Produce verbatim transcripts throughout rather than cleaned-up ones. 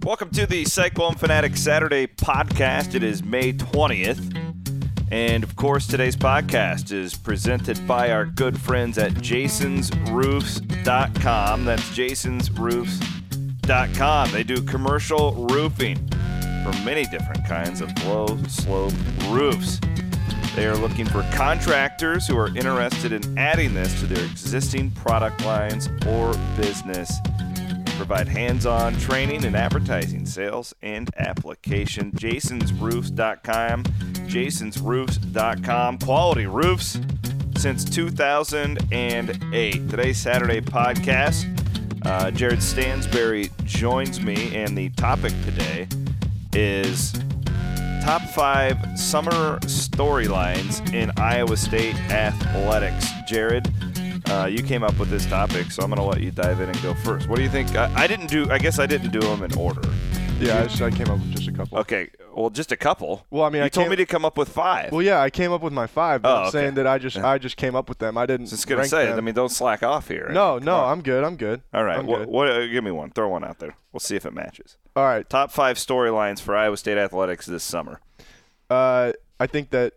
Welcome to the Cyclone Fanatic Saturday podcast. It is May twentieth. And, of course, today's podcast is presented by our good friends at jasons roofs dot com. That's jasons roofs dot com. They do commercial roofing for many different kinds of low-slope roofs. They are looking for contractors who are interested in adding this to their existing product lines or business. Provide hands-on training and advertising, sales, and application. jasons roofs dot com. jasons roofs dot com. Quality roofs since two thousand eight. Today's Saturday podcast, uh, Jared Stansberry joins me, and the topic today is top five summer storylines in Iowa State athletics. Jared, Uh, you came up with this topic, so I'm going to let you dive in and go first. What do you think? I, I didn't do. I guess I didn't do them in order. Yeah, I, just, I came up with just a couple. Okay, well, just a couple. Well, I mean, you I told came, me to come up with five. Well, yeah, I came up with my five. But Oh, I'm okay. saying that I just I just came up with them. I didn't. Just gonna rank say. them. I mean, don't slack off here. No, Come no, on. I'm good. I'm good. All right. I'm What, good. what, uh, give me one. Throw one out there. We'll see if it matches. All right. Top five storylines for Iowa State athletics this summer. Uh, I think that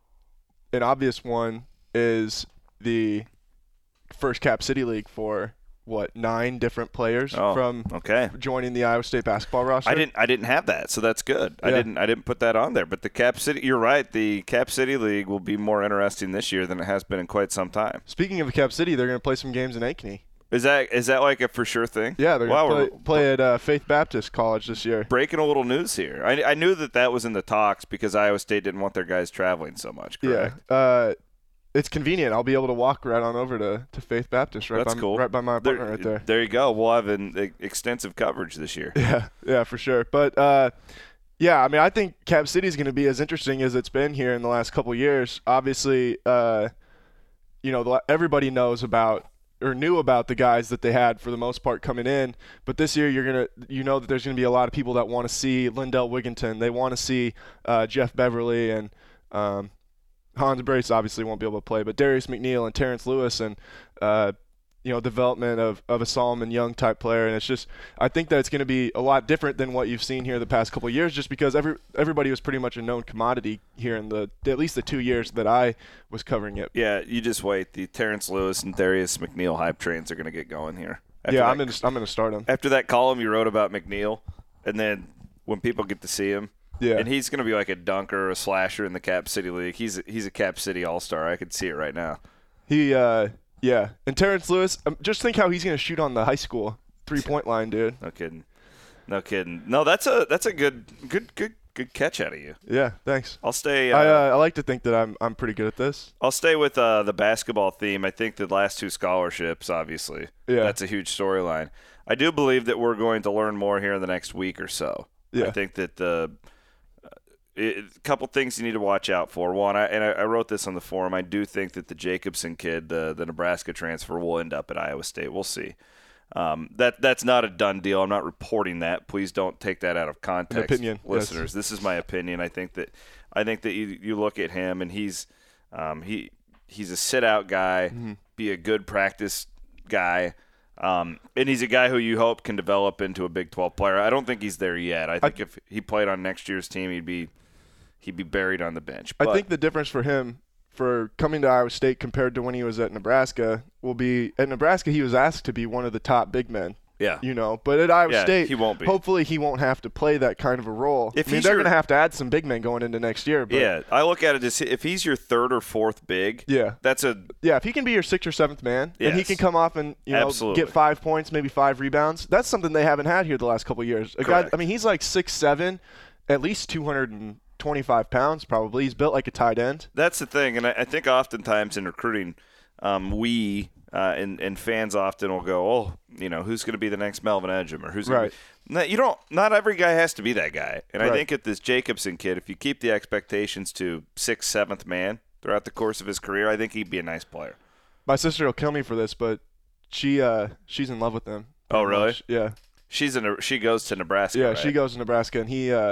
an obvious one is the first Cap City League for what nine different players Oh, from okay. joining the Iowa State basketball roster. I didn't. I didn't have that, so that's good. I Yeah. didn't. I didn't put that on there. But the Cap City. You're right. The Cap City League will be more interesting this year than it has been in quite some time. Speaking of Cap City, they're going to play some games in Ankeny. Is that is that like a for sure thing? Yeah, they're wow, going to play, play at uh, Faith Baptist College this year. Breaking a little news here. I, I knew that that was in the talks because Iowa State didn't want their guys traveling so much. Correct? Yeah. Uh, it's convenient. I'll be able to walk right on over to, to Faith Baptist right That's by cool. right by my apartment right there. There you go. We'll have an e- extensive coverage this year. Yeah, yeah, for sure. But uh, yeah, I mean, I think Cap City is going to be as interesting as it's been here in the last couple of years. Obviously, uh, you know, the, everybody knows about or knew about the guys that they had for the most part coming in. But this year, you're gonna, you know, that there's going to be a lot of people that want to see Lindell Wigginton. They want to see uh, Jeff Beverly and. Um, Hans Brace obviously won't be able to play, but Darius McNeil and Terrence Lewis and, uh, you know, development of, of a Solomon Young type player. And it's just, I think that it's going to be a lot different than what you've seen here the past couple of years, just because every everybody was pretty much a known commodity here in the, at least the two years that I was covering it. Yeah, you just wait. The Terrence Lewis and Darius McNeil hype trains are going to get going here. After Yeah, that, I'm going to I'm going to start him. After that column you wrote about McNeil, and then when people get to see him, Yeah. and he's going to be like a dunker or a slasher in the Cap City League. He's a, he's a Cap City All-Star. I could see it right now. He, uh, yeah. And Terrence Lewis, um, just think how he's going to shoot on the high school three-point line, dude. No kidding. No kidding. No, that's a that's a good good good good catch out of you. Yeah, thanks. I'll stay. Uh, I uh, I like to think that I'm I'm pretty good at this. I'll stay with uh, the basketball theme. I think the last two scholarships, obviously, Yeah. that's a huge storyline. I do believe that we're going to learn more here in the next week or so. Yeah. I think that the a couple things you need to watch out for. One, I, and I, I wrote this on the forum, I do think that the Jacobson kid, the, the Nebraska transfer, will end up at Iowa State. We'll see. Um, that That's not a done deal. I'm not reporting that. Please don't take that out of context, opinion, listeners. yes. This is my opinion. I think that I think that you, you look at him, and he's um, he he's a sit-out guy, Mm-hmm. be a good practice guy. Um, and he's a guy who you hope can develop into a Big twelve player. I don't think he's there yet. I think I, if he played on next year's team, he'd be he'd be buried on the bench. But I think the difference for him for coming to Iowa State compared to when he was at Nebraska will be at Nebraska he was asked to be one of the top big men. Yeah. You know, but at Iowa Yeah, State, he won't be. Hopefully he won't have to play that kind of a role. If I mean, he's they're your- going to have to add some big men going into next year. But yeah, I look at it as if he's your third or fourth big, Yeah. that's a Yeah, if he can be your sixth or seventh man, and he Yes. can come off and you know Absolutely. get five points, maybe five rebounds, that's something they haven't had here the last couple of years. A guy, Correct. I mean, he's like six seven, at least two hundred twenty-five pounds probably. He's built like a tight end. That's the thing, and I, I think oftentimes in recruiting, um, we uh, and and fans often will go, oh, you know, who's going to be the next Melvin Edgem or who's gonna Right. be? No, you don't. Not every guy has to be that guy, and I Right. think at this Jacobson kid, if you keep the expectations to sixth, seventh man throughout the course of his career, I think he'd be a nice player. My sister will kill me for this, but she uh she's in love with him. Oh, pretty really? much. Yeah. She's in. A, she goes to Nebraska. Yeah, right? she goes to Nebraska, and he uh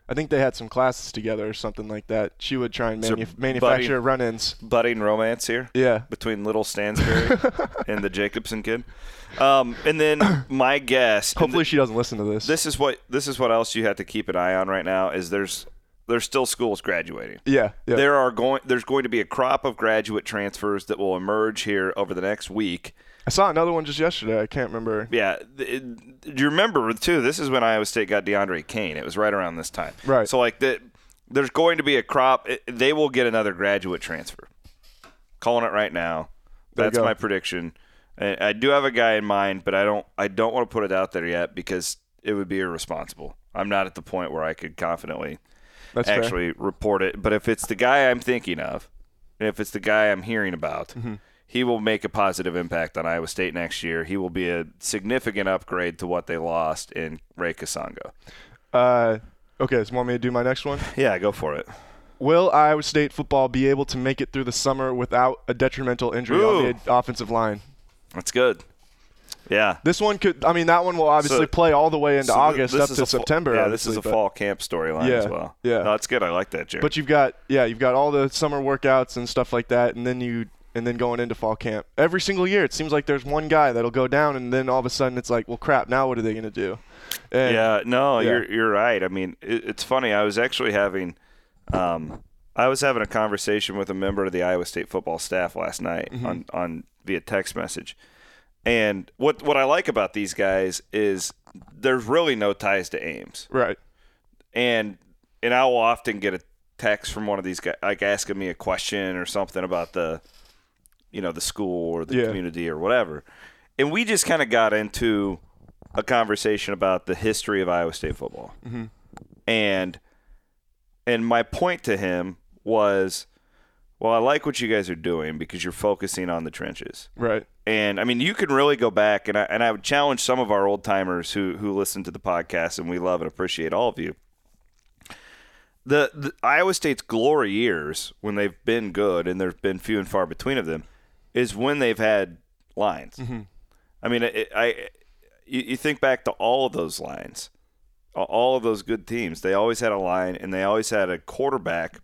I think they had some classes together or something like that. She would try and manu- So manufacture budding- run-ins. Budding romance here. Yeah. Between Little Stansbury and the Jacobson kid. Um, and then my guess. Hopefully th- she doesn't listen to this. This is what this is what else you have to keep an eye on right now. Is there's there's still schools graduating. Yeah. yeah. There are going there's going to be a crop of graduate transfers that will emerge here over the next week. I saw another one just yesterday. I can't remember. Yeah. It, do you remember, too, this is when Iowa State got DeAndre Kane. It was right around this time. Right. So, like, the, there's going to be a crop. It, they will get another graduate transfer. Calling it right now. There you That's go. my prediction. And I do have a guy in mind, but I don't I don't want to put it out there yet because it would be irresponsible. I'm not at the point where I could confidently That's fair. actually report it. But if it's the guy I'm thinking of, and if it's the guy I'm hearing about, Mm-hmm. he will make a positive impact on Iowa State next year. He will be a significant upgrade to what they lost in Ray Kasongo. Uh, okay, so want me to do my next one? Yeah, go for it. Will Iowa State football be able to make it through the summer without a detrimental injury Ooh. on the offensive line? That's good. Yeah. This one could – I mean, that one will obviously So- play all the way into So th- August this up is to a fall- September. Yeah, this is a obviously, but- fall camp storyline Yeah, as well. yeah. No, that's good. I like that, Jared. But you've got – yeah, you've got all the summer workouts and stuff like that, and then you – and then going into fall camp. Every single year, it seems like there's one guy that'll go down, and then all of a sudden it's like, well, crap, now what are they going to do? And, yeah, no, yeah. you're you're right. I mean, it, it's funny. I was actually having, um, I was having a conversation with a member of the Iowa State football staff last night Mm-hmm. on, on via text message, and what what I like about these guys is there's really no ties to Ames, Right. and and I will often get a text from one of these guys, like asking me a question or something about the, you know, the school or the Yeah. community or whatever, and we just kind of got into a conversation about the history of Iowa State football. Mm-hmm. And and my point to him was, well, I like what you guys are doing because you're focusing on the trenches. Right. And I mean, you can really go back, and I, and I would challenge some of our old timers who who listen to the podcast, and we love and appreciate all of you. The, the Iowa State's glory years, when they've been good, and there's been few and far between of them, is when they've had lines. Mm-hmm. I mean, it, I you, you think back to all of those lines, all of those good teams. They always had a line, and they always had a quarterback.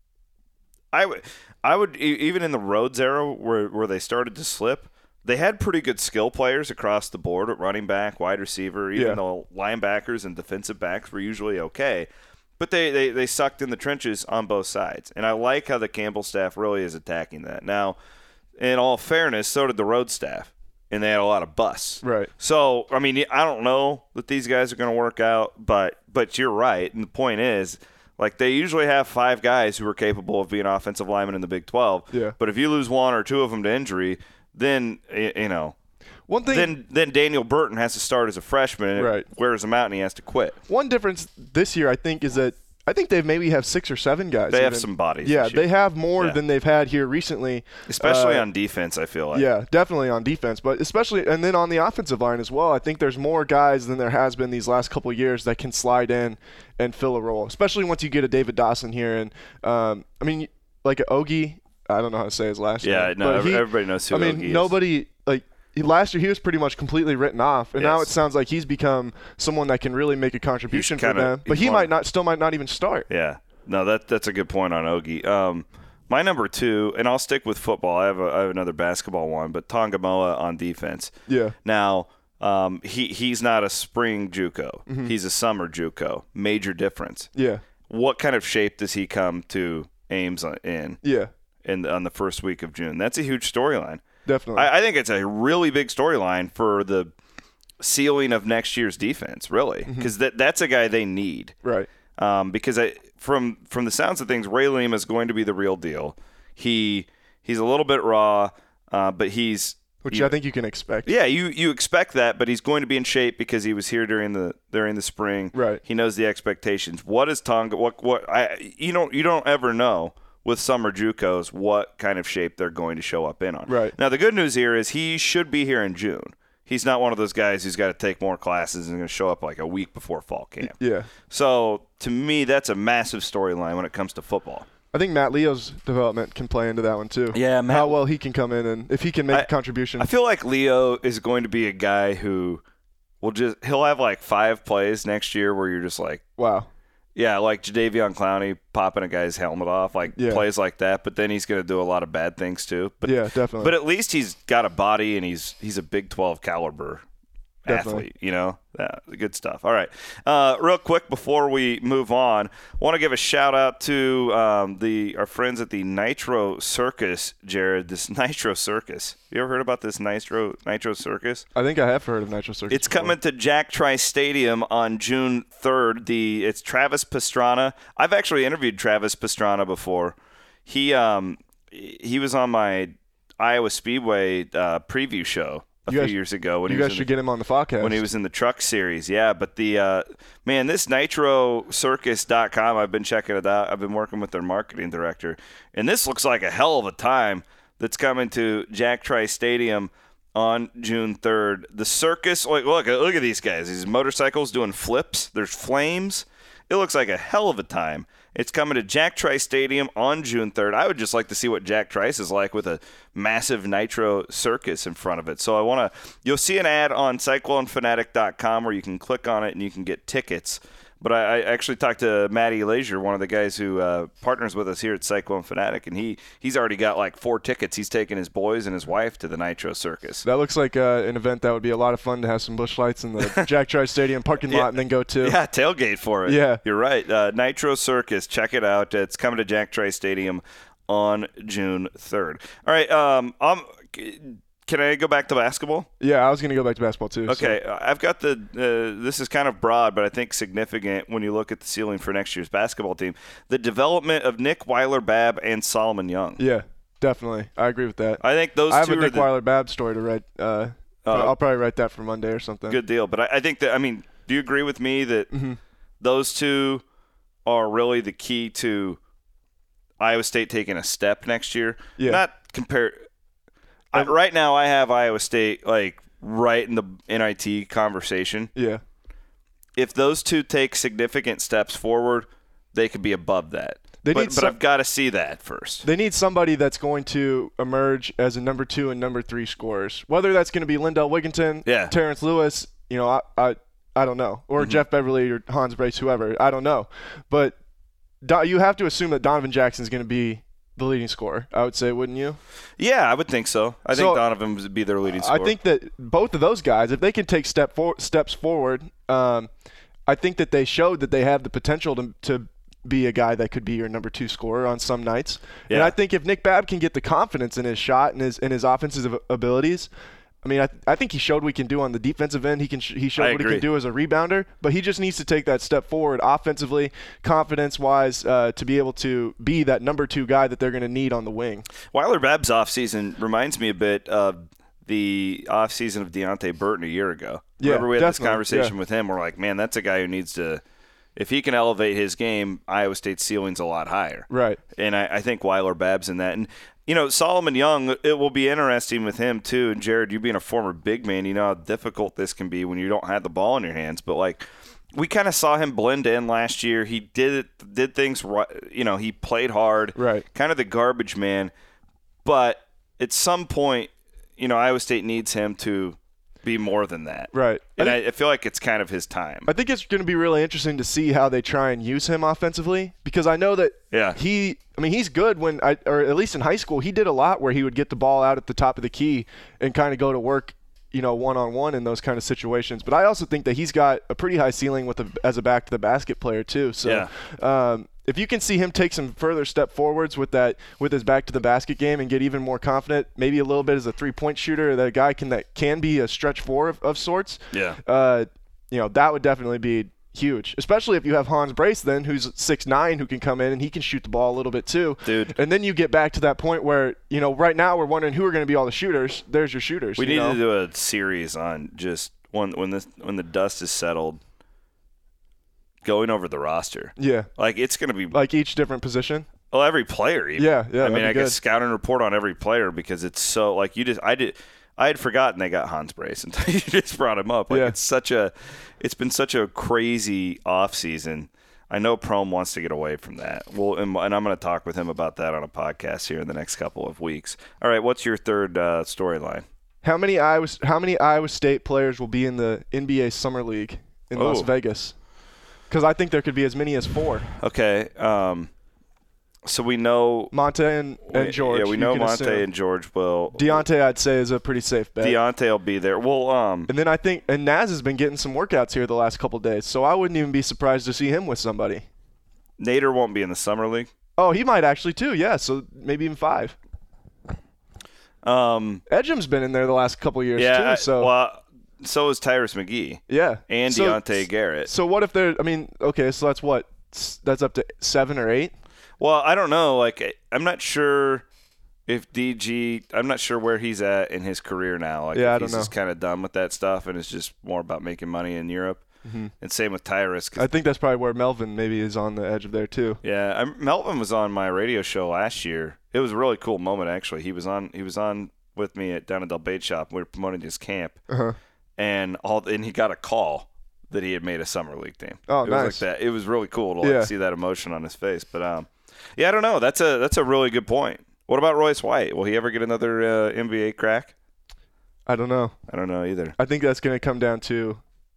I would, I would e- even in the Rhodes era, where where they started to slip, they had pretty good skill players across the board at running back, wide receiver. Even Yeah. though linebackers and defensive backs were usually okay, but they, they they sucked in the trenches on both sides. And I like how the Campbell staff really is attacking that. Now, in all fairness, so did the Rhodes staff, and they had a lot of busts. Right. So, I mean, I don't know that these guys are going to work out, but but you're right. And the point is, like, they usually have five guys who are capable of being offensive linemen in the Big twelve. Yeah. But if you lose one or two of them to injury, then, y- you know, One thing. then then Daniel Burton has to start as a freshman, and Right. it wears him out, and he has to quit. One difference this year, I think, is that I think they maybe have six or seven guys. They have even. some bodies Yeah, this year. they have more Yeah. than they've had here recently. Especially Uh, on defense, I feel like. Yeah, definitely on defense, but especially and then on the offensive line as well. I think there's more guys than there has been these last couple of years that can slide in and fill a role. Especially once you get a David Dawson here, and um, I mean, like Ogie. I don't know how to say his last Yeah, name. no, but he- everybody knows who I mean, Ogie is. nobody like. He, last year he was pretty much completely written off, and now Yes. it sounds like he's become someone that can really make a contribution He's for kinda- them. But he's he one- might not, still might not even start. Yeah. No, that that's a good point on Ogie. Um, my number two, and I'll stick with football. I have, a, I have another basketball one, but Tongamoa on defense. Yeah. Now, um, he he's not a spring JUCO. Mm-hmm. He's a summer JUCO. Major difference. Yeah. What kind of shape does he come to Ames in Yeah. in on the first week of June? That's a huge storyline. Definitely. I, I think it's a really big storyline for the ceiling of next year's defense, really, because that that's a guy they need. right. Um, because I, from from the sounds of things, Ray Lima is going to be the real deal. He he's a little bit raw, uh, but he's Which you- I think you can expect. yeah, you you expect that, but he's going to be in shape because he was here during the during the spring. Right. He knows the expectations. What is Tonga? What what I you don't you don't ever know with summer JUCOs what kind of shape they're going to show up in on. Right. Now the good news here is he should be here in June. He's not one of those guys who's got to take more classes and going to show up like a week before fall camp. Yeah. So to me, that's a massive storyline when it comes to football. I think Matt Leo's development can play into that one too. Yeah, Matt- how well he can come in and if he can make I- a contribution. I feel like Leo is going to be a guy who will just he'll have like five plays next year where you're just like, wow. Yeah, like Jadeveon Clowney popping a guy's helmet off, like yeah. plays like that. But then he's going to do a lot of bad things too. But, yeah, definitely. But at least he's got a body and he's he's a Big twelve caliber definitely. athlete. You know, yeah, good stuff. All right, uh, real quick before we move on, I want to give a shout out to um, the our friends at the Nitro Circus, Jared. This Nitro Circus. You ever heard about this Nitro Nitro Circus? I think I have heard of Nitro Circus. It's before. coming to Jack Trice Stadium on June third. The it's Travis Pastrana. I've actually interviewed Travis Pastrana before. He um he was on my Iowa Speedway uh, preview show a you few guys, years ago. When you he was guys in should the, get him on the podcast. when he was in the truck series. Yeah, but the uh, man, this Nitro Circus dot com. I've been checking it out. I've been working with their marketing director, and this looks like a hell of a time. That's coming to Jack Trice Stadium on June third. The circus, like, look, look at these guys. These motorcycles doing flips. There's flames. It looks like a hell of a time. It's coming to Jack Trice Stadium on June third. I would just like to see what Jack Trice is like with a massive Nitro Circus in front of it. So I want to – you'll see an ad on cyclone fanatic dot com where you can click on it and you can get tickets. But I, I actually talked to Matty Leisure, one of the guys who uh, partners with us here at Cyclone Fanatic, and he he's already got like four tickets. He's taking his boys and his wife to the Nitro Circus. That looks like uh, an event that would be a lot of fun to have some bush lights in the Jack Trice Stadium parking lot yeah. and then go to. Yeah, tailgate for it. Yeah. You're right. Uh, Nitro Circus, check it out. It's coming to Jack Trice Stadium on June third. All right, um, I'm... Can I go back to basketball? Yeah, I was going to go back to basketball too. Okay, so. I've got the uh, – this is kind of broad, but I think significant when you look at the ceiling for next year's basketball team. The development of Nick Weiler-Babb and Solomon Young. Yeah, definitely. I agree with that. I think those I have two a are Nick the, Weiler-Babb story to write. Uh, uh, I'll probably write that for Monday or something. Good deal. But I, I think that – I mean, do you agree with me that mm-hmm. those two are really the key to Iowa State taking a step next year? Yeah. Not compare – I, right now, I have Iowa State like right in the N I T conversation. Yeah. If those two take significant steps forward, they could be above that. They but need but some, I've got to see that first. They need somebody that's going to emerge as a number two and number three scorers. Whether that's going to be Lindell Wigginton, yeah. Terrence Lewis, you know, I I, I don't know, or mm-hmm. Jeff Beverly or Hans Brace, whoever. I don't know, but do, you have to assume that Donovan Jackson is going to be the leading scorer, I would say, wouldn't you? Yeah, I would think so. I so, think Donovan would be their leading scorer. I think that both of those guys, if they can take step for, steps forward, um, I think that they showed that they have the potential to, to be a guy that could be your number two scorer on some nights. Yeah. And I think if Nick Babb can get the confidence in his shot and his and his offensive abilities, I mean, I, I think he showed what he can do on the defensive end. He can he showed I what agree. he can do as a rebounder, but he just needs to take that step forward offensively, confidence-wise, uh, to be able to be that number two guy that they're going to need on the wing. Weiler-Babb's offseason reminds me a bit of the offseason of Deonte Burton a year ago. Yeah, Remember we had this definitely, conversation yeah. with him. We're like, man, that's a guy who needs to – if he can elevate his game, Iowa State's ceiling's a lot higher. Right. And I, I think Weiler-Babb's in that. And – you know, Solomon Young, it will be interesting with him too. And Jared, you being a former big man, you know how difficult this can be when you don't have the ball in your hands. But like, we kind of saw him blend in last year. He did it, did things right. You know, he played hard. Right. Kind of the garbage man. But at some point, you know, Iowa State needs him to be more than that. Right. And I, I, I feel like it's kind of his time. I think it's going to be really interesting to see how they try and use him offensively, because I know that yeah. he – I mean, he's good when I – or at least in high school, he did a lot where he would get the ball out at the top of the key and kind of go to work, you know, one-on-one in those kind of situations. But I also think that he's got a pretty high ceiling with a, as a back-to-the-basket player too. So yeah. um, if you can see him take some further step forwards with that with his back-to-the-basket game and get even more confident, maybe a little bit as a three-point shooter, that guy can that can be a stretch four of, of sorts. Yeah. Uh, you know, that would definitely be huge, especially if you have Hans Brace then, who's six nine, who can come in and he can shoot the ball a little bit too. Dude. And then you get back to that point where, you know, right now we're wondering who are going to be all the shooters. There's your shooters. We you need know? to do a series on just when when this when the dust is settled, going over the roster. Yeah. Like, it's going to be like each different position. Well, every player even. Yeah, yeah. I mean, I good. could scout and report on every player because it's so like you just I did I had forgotten they got Hans Brace until you just brought him up. Like yeah. it's such a it's been such a crazy off season. I know Prohm wants to get away from that. Well, and, and I'm going to talk with him about that on a podcast here in the next couple of weeks. All right, what's your third uh, storyline? How many Iowa How many Iowa State players will be in the N B A Summer League in oh. Las Vegas? Because I think there could be as many as four. Okay. Um, so we know Monte and, and we, George. Yeah, we you know can Monte assume. and George will. Deontay, I'd say, is a pretty safe bet. Deontay will be there. Well, um, and then I think and Naz has been getting some workouts here the last couple of days, so I wouldn't even be surprised to see him with somebody. Nader won't be in the summer league. Oh, he might actually too. Yeah, so maybe even five. Um, Edgem's been in there the last couple of years yeah, too. So I, well, so is Tyrus McGee. Yeah, and so, Deontay Garrett. So what if they're? I mean, okay, so that's what that's up to seven or eight. Well, I don't know. Like, I'm not sure if D G. I'm not sure where he's at in his career now. Like, yeah, if I don't he's know. just kind of done with that stuff, and it's just more about making money in Europe. Mm-hmm. And same with Tyrus. I think that's probably where Melvin maybe is on the edge of there too. Yeah, I, Melvin was on my radio show last year. It was a really cool moment actually. He was on. He was on with me at down at Del Bait Shop. We were promoting his camp, uh-huh. and all and he got a call that he had made a summer league team. Oh, it nice. Was like that. It was really cool to like, yeah. see that emotion on his face. But um, yeah, I don't know. That's a that's a really good point. What about Royce White? Will he ever get another uh, N B A crack? I don't know. I don't know either. I think that's going to come down to.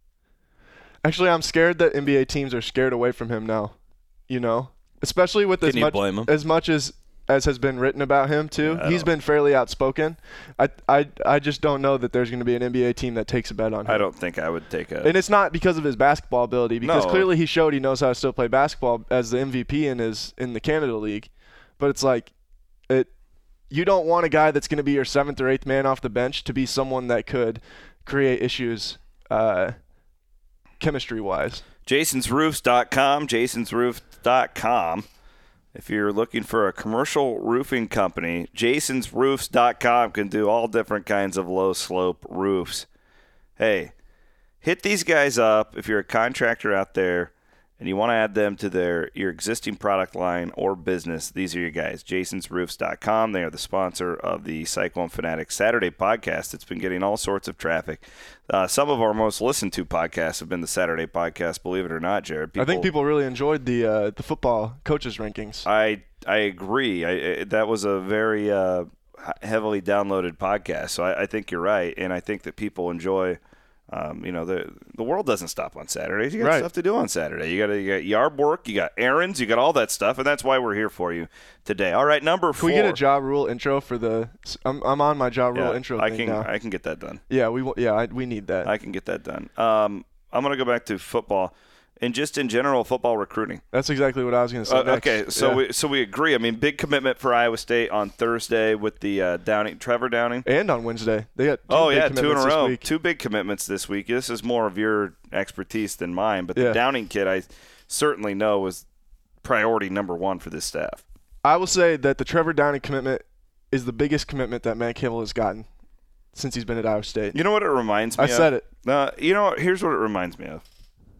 Actually, I'm scared that N B A teams are scared away from him now. You know, especially with Can as you much blame him? as much as as has been written about him too. Yeah, He's don't. been fairly outspoken. I I I just don't know that there's going to be an N B A team that takes a bet on him. I don't think I would take a. And it's not because of his basketball ability, because No. clearly he showed he knows how to still play basketball as the M V P in his in the Canada League. But it's like, it. You don't want a guy that's going to be your seventh or eighth man off the bench to be someone that could create issues, uh, chemistry wise. Jasons Roofs dot com, Jasons Roofs dot com. If you're looking for a commercial roofing company, Jasons Roofs dot com can do all different kinds of low-slope roofs. Hey, hit these guys up if you're a contractor out there and you want to add them to their your existing product line or business. These are your guys, Jasons Roofs dot com. They are the sponsor of the Cyclone Fanatic Saturday podcast. It's been getting all sorts of traffic. Uh, some of our most listened to podcasts have been the Saturday podcast, believe it or not, Jared. I think people really enjoyed the uh, the football coaches rankings. I I agree. I, I that was a very uh, heavily downloaded podcast. So I, I think you're right, and I think that people enjoy. Um, you know, the the world doesn't stop on Saturdays. You got Right. stuff to do on Saturday. You got you got yard work, you got errands, you got all that stuff, and that's why we're here for you today. All right, number Can four. we get a Ja Rule intro for the? I'm I'm on my Ja Rule yeah, intro I thing can now. I can get that done. yeah, we wa- yeah I, we need that. I can get that done. Um, I'm gonna go back to football and just in general football recruiting. That's exactly what I was going to say. Uh, next. okay, so Yeah. we so we agree. I mean, big commitment for Iowa State on Thursday with the uh, Downing Trevor Downing. and on Wednesday they got two Oh big yeah, two in a commitments this row. week. Two big commitments this week. This is more of your expertise than mine, but Yeah. the Downing kid I certainly know was priority number one for this staff. I will say that the Trevor Downing commitment is the biggest commitment that Matt Campbell has gotten since he's been at Iowa State. You know what it reminds me I of? said it. Uh, you know what? Here's what it reminds me of.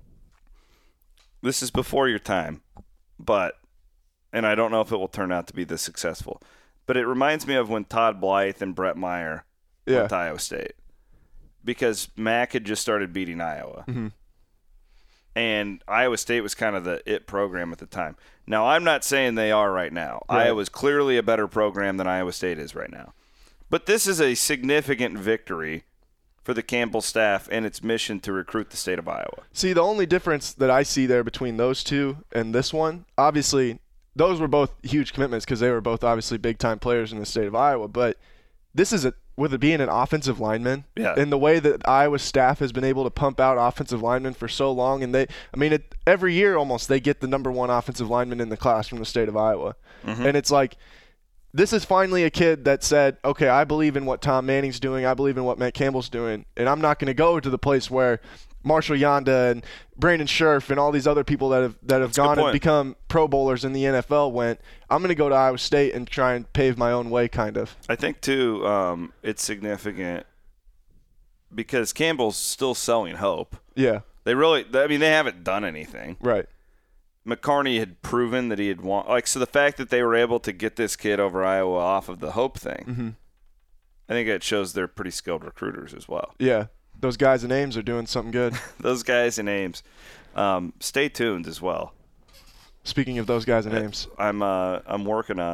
This is before your time, but, and I don't know if it will turn out to be this successful, but it reminds me of when Todd Blythe and Brett Meyer Yeah. went to Iowa State. Because Mac had just started beating Iowa. Mm-hmm. And Iowa State was kind of the it program at the time. Now, I'm not saying they are right now. Right. Iowa's clearly a better program than Iowa State is right now. But this is a significant victory for the Campbell staff and its mission to recruit the state of Iowa. See, the only difference that I see there between those two and this one, obviously, those were both huge commitments because they were both obviously big-time players in the state of Iowa. But this is a with it being an offensive lineman, Yeah. and the way that Iowa staff has been able to pump out offensive linemen for so long, and they, I mean, it, every year almost they get the number one offensive lineman in the class from the state of Iowa, Mm-hmm. and it's like. This is finally a kid that said, okay, I believe in what Tom Manning's doing. I believe in what Matt Campbell's doing. And I'm not going to go to the place where Marshall Yonda and Brandon Scherf and all these other people that have that have That's a good gone and point. become Pro Bowlers in the N F L went. I'm going to go to Iowa State and try and pave my own way, kind of. I think, too, um, it's significant because Campbell's still selling hope. Yeah, They really, I mean, they haven't done anything. right. McCarney had proven that he had won. Like, so the fact that they were able to get this kid over Iowa off of the hope thing, Mm-hmm. I think that shows they're pretty skilled recruiters as well. Yeah, those guys and names are doing something good. Those guys and Ames. Um, stay tuned as well. Speaking of those guys and names, I'm uh, I'm working on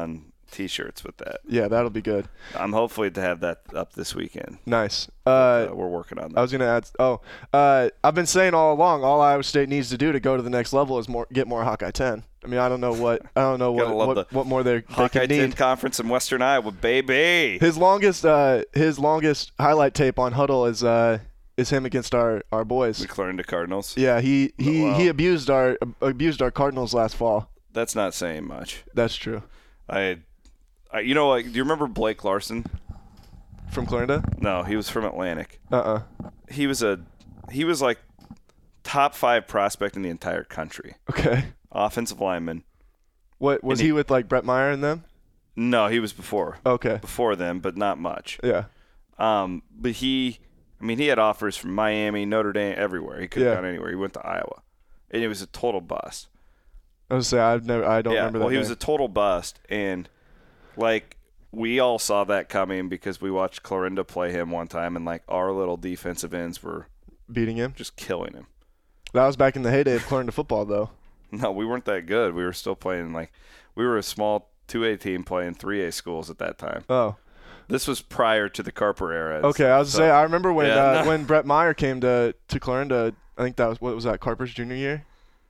T-shirts with that. Yeah, that'll be good. I'm hopefully to have that up this weekend. Nice. Uh, Uh, we're working on that. I was gonna add. Oh, uh, I've been saying all along, all Iowa State needs to do to go to the next level is more get more Hawkeye ten. I mean, I don't know what I don't know what Gotta love what, the what more they they Hawkeye can ten need. Conference in Western Iowa, baby. His longest uh his longest highlight tape on Huddle is uh is him against our our boys. The Clarendon Cardinals. Yeah, he he, Oh, wow. he abused our abused our Cardinals last fall. That's not saying much. That's true. I, I you know, like, do you remember Blake Larson? From Clarendon? No, he was from Atlantic. Uh-uh. He was a, he was like top five prospect in the entire country. Okay. Offensive lineman. What was And he- he with like Brett Meyer and them? No, he was before. Okay. Before them, but not much. Yeah. Um, but he, I mean, he had offers from Miami, Notre Dame, everywhere. He could have Yeah. gone anywhere. He went to Iowa, and it was a total bust. I was gonna say I've never I don't yeah, remember well, that. he was a total bust, and like we all saw that coming because we watched Clarinda play him one time, and like our little defensive ends were beating him. just killing him. That was back in the heyday of Clarendon football, though. No, we weren't that good. We were still playing like we were a small two A team playing three A schools at that time. Oh. This was prior to the Carper era. Okay, I was so, saying I remember when yeah, uh, no. when Brett Meyer came to to Clarendon. I think that was what was that Carper's junior year,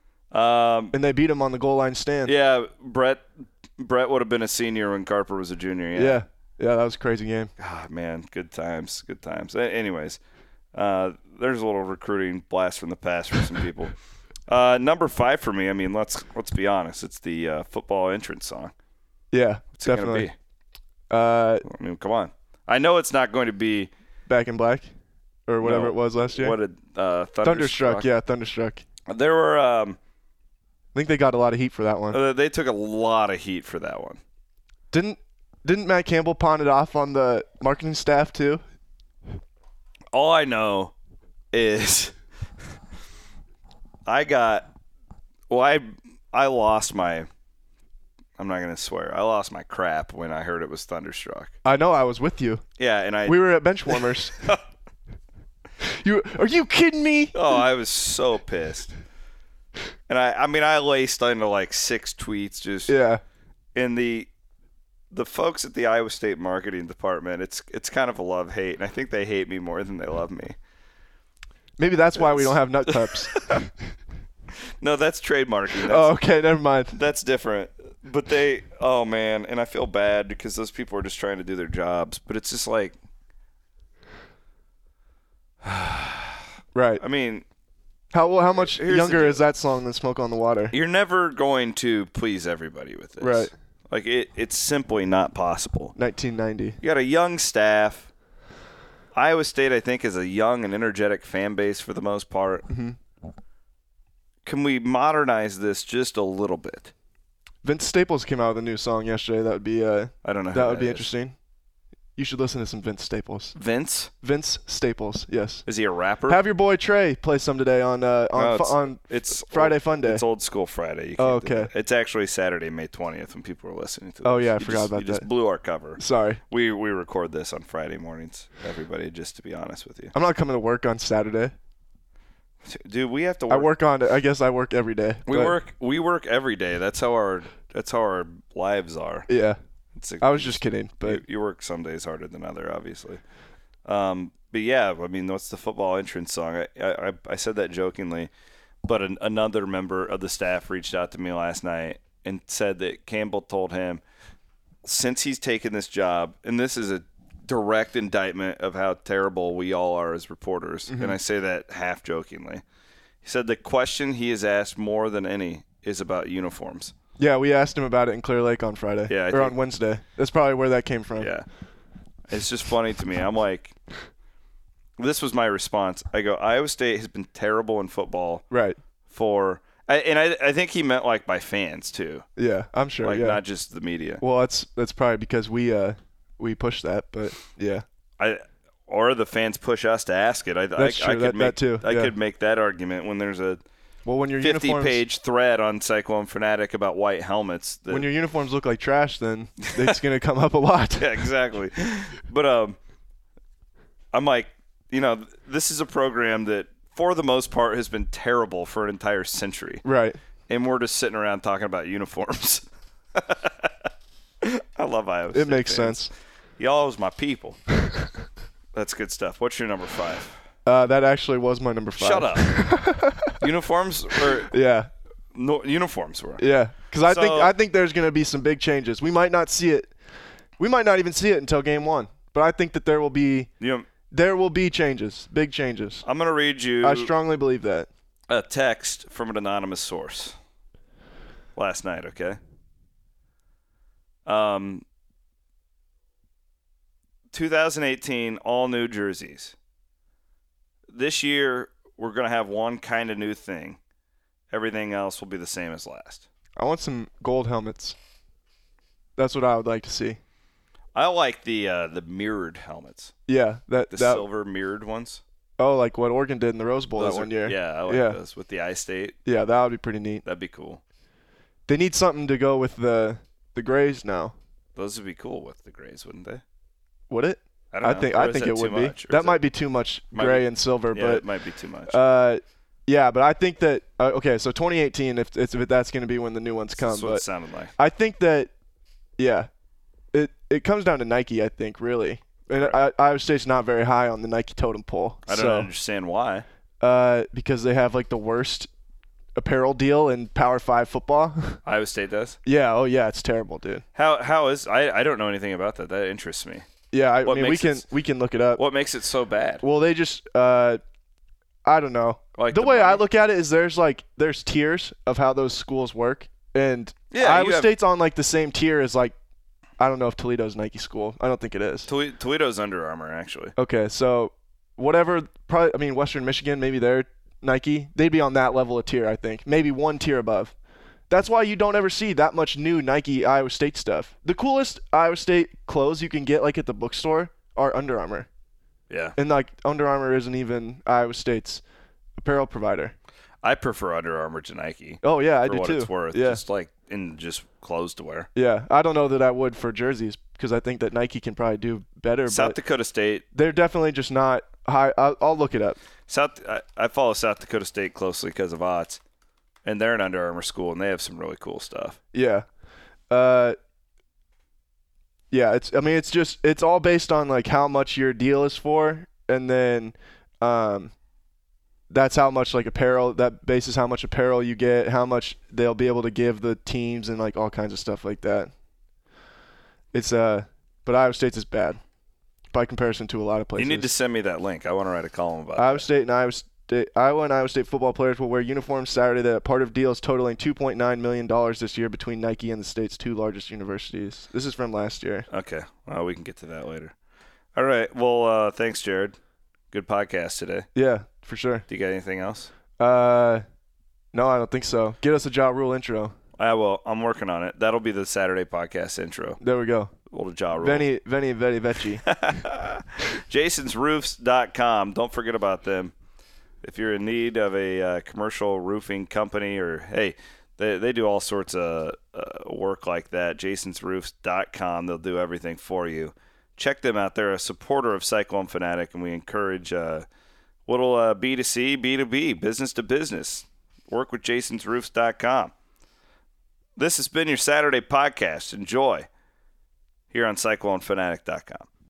Um, and they beat him on the goal line stand. yeah, Brett Brett would have been a senior when Carper was a junior. Yeah. yeah, yeah, that was a crazy game. God, man, good times, good times. A- anyways, uh, there's a little recruiting blast from the past for some people. Uh, number five for me. I mean, let's let's be honest. It's the uh, football entrance song. Yeah, What's definitely. it gonna Uh, be? I mean, come on. I know it's not going to be Back in Black, or whatever No, it was last year. what did uh, Thunderstruck. Thunderstruck, yeah, Thunderstruck. There were um, I think they got a lot of heat for that one. uh, they took a lot of heat for that one. Didn't didn't Matt Campbell pawn it off on the marketing staff too? All I know is I got well I I lost my I'm not going to swear. I lost my crap when I heard it was Thunderstruck. I know, I was with you. Yeah, and I We were at Benchwarmers. you are you kidding me? Oh, I was so pissed. And I I mean I laced into like six tweets just Yeah. in the the folks at the Iowa State marketing department, it's it's kind of a love-hate, and I think they hate me more than they love me. Maybe that's why we don't have nut cups. No, that's trademarking. That's, Oh, okay, never mind. That's different. But they, oh man, and I feel bad because those people are just trying to do their jobs. But it's just like, Right. I mean, How well, how much Here's the younger deal. is that song than Smoke on the Water? you're never going to please everybody with this. Right. Like, it, it's simply not possible. nineteen ninety. You got a young staff. Iowa State, I think, is a young and energetic fan base for the most part. Mm-hmm. Can we modernize this just a little bit? Vince Staples came out with a new song yesterday. That would be uh, I don't know. who that would be is. interesting. You should listen to some Vince Staples. Vince? Vince Staples, yes. Is he a rapper? Have your boy Trey play some today on uh, on No, fu- it's- on It's Friday old, Fun Day. It's old school Friday. You Oh, can't do okay. that. It's actually Saturday, May twentieth, when people are listening to this. Oh, yeah, I You forgot just, about you just that. blew our cover. Sorry, We we record this on Friday mornings, everybody, just to be honest with you. I'm not coming to work on Saturday. Dude, we have to work. I work on. I guess I work every day. we but- work we work every day. That's how our that's how our lives are. Yeah, It's a, I was just kidding, but you, you work some days harder than other, obviously. Um, but yeah, I mean, what's the football entrance song? I I, I said that jokingly, but an, another member of the staff reached out to me last night and said that Campbell told him, since he's taken this job, and this is a direct indictment of how terrible we all are as reporters, Mm-hmm. and I say that half jokingly. He said the question he has asked more than any is about uniforms. yeah, we asked him about it in Clear Lake on Friday. Yeah, I or think- on Wednesday. That's probably where that came from. Yeah. It's just funny to me. I'm like, this was my response. I go, Iowa State has been terrible in football Right. for, I, and I, I think he meant like by fans too, Yeah, I'm sure. like yeah. not just the media. Well, that's that's probably because we uh we pushed that, but yeah. I or the fans push us to ask it. I, That's I, true. I could That- make that too, I yeah. could make that argument when there's a Well, when your uniforms fifty-page thread on Cyclone Fanatic about white helmets. That, when your uniforms look like trash, then it's gonna come up a lot. yeah, exactly. But um, I'm like, you know, this is a program that, for the most part, has been terrible for an entire century, Right. and we're just sitting around talking about uniforms. I love Iowa State It makes fans. sense. Y'all is my people. That's good stuff. What's your number five? Uh, that actually was my number five. Shut up. Uniforms or Yeah. no uniforms were. Yeah. Because I So- think I think there's going to be some big changes. We might not see it. We might not even see it until game one. But I think that there will be You know, there will be changes, big changes. I'm gonna read you I strongly believe that. a text from an anonymous source last night. Okay. Um. twenty eighteen all new jerseys. This year we're gonna have one kind of new thing. Everything else will be the same as last. I want some gold helmets. That's what I would like to see. I like the uh, the mirrored helmets, Yeah, that the that silver mirrored ones. oh, like what Oregon did in the Rose Bowl Those that are- one year. Yeah, I like Yeah. those with the I-State. Yeah, that would be pretty neat. That'd be cool. They need something to go with the the grays now. Those would be cool with the grays, wouldn't they? Would it? I don't I know. think Or I is think that it too would be. much? Or That is might it- be too much might gray be- and silver, Yeah, but it might be too much. uh, yeah, but I think that uh, okay. So twenty eighteen, if, if that's going to be when the new ones come, That's what it but sounded like. I think that yeah, it it comes down to Nike. I think really, and Right. I, Iowa State's not very high on the Nike totem pole. I don't so, understand why. Uh, because they have like the worst apparel deal in Power Five football. Iowa State does. yeah. Oh yeah, it's terrible, dude. How how is I I don't know anything about that. That interests me. Yeah, I, What mean we makes can it- we can look it up. What makes it so bad? Well, they just uh, I don't know. Like the the way I money? look at it is there's like there's tiers of how those schools work, and Yeah, Iowa you have- State's on like the same tier as like I don't know if Toledo's Nike school. I don't think it is. Tole- Toledo's Under Armour, actually. Okay, so whatever. Probably I mean Western Michigan, maybe they're Nike. They'd be on that level of tier, I think. Maybe one tier above. That's why you don't ever see that much new Nike Iowa State stuff. The coolest Iowa State clothes you can get like at the bookstore are Under Armour. Yeah. And like Under Armour isn't even Iowa State's apparel provider. I prefer Under Armour to Nike. Oh yeah, I for do what too. it's worth. Yeah, Just like in just clothes to wear. yeah. I don't know that I would for jerseys because I think that Nike can probably do better. South but Dakota State. they're definitely just not high. I'll, I'll look it up. South. I, I follow South Dakota State closely because of Otts, and they're an Under Armour school, and they have some really cool stuff. Yeah. Uh. Yeah, it's. I mean, it's just. It's all based on like how much your deal is for, and then, um, that's how much like apparel. That bases how much apparel you get, how much they'll be able to give the teams, and like all kinds of stuff like that. It's uh, but Iowa State's is bad by comparison to a lot of places. You need to send me that link. I want to write a column about Iowa that. State and Iowa State. Iowa and Iowa State football players will wear uniforms Saturday that are part of deals totaling two point nine million dollars this year between Nike and the state's two largest universities. This is from last year. Okay. Well, we can get to that later. All right. Well, uh, thanks, Jared. Good podcast today. Yeah, for sure. Do you got anything else? Uh, no, I don't think so. Get us a Ja Rule intro. I will. I'm working on it. That'll be the Saturday podcast intro. There we go. Little Ja Rule. Veni, Veni, Veni, Vecchi. jasons roofs dot com. Don't forget about them. If you're in need of a uh, commercial roofing company, or hey, they they do all sorts of uh, work like that. jasons roofs dot com. They'll do everything for you. Check them out. They're a supporter of Cyclone Fanatic, and we encourage uh, little uh, B two C, B two B, business to business. Work with jasons roofs dot com. This has been your Saturday podcast. Enjoy here on cyclone fanatic dot com.